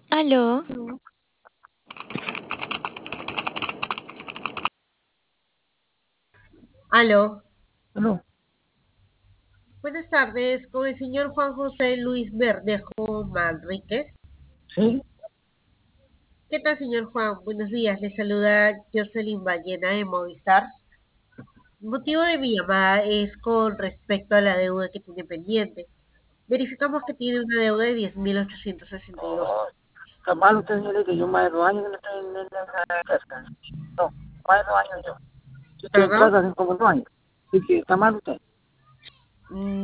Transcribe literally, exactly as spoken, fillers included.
Aló, Aló, No, buenas tardes, con el señor Juan José Luis Verdejo Manríquez. sí, ¿Qué tal, señor Juan? Buenos días, le saluda Jocelyn Ballena de Movistar. El motivo de mi llamada es con respecto a la deuda que tiene pendiente. Verificamos que tiene una deuda de diez mil ochocientos sesenta y dos. oh, está mal usted, señorita. Yo más de dos años que no estoy en, en, en cerca. No, más de dos años yo. Yo estoy en ¿Perdón? plaza hace como dos años. Así que está mal usted. Mm,